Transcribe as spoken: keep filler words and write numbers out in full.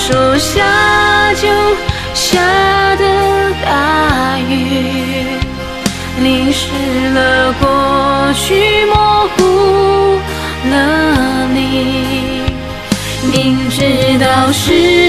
手下就下的大雨，淋湿了过去，模糊了你。明知道是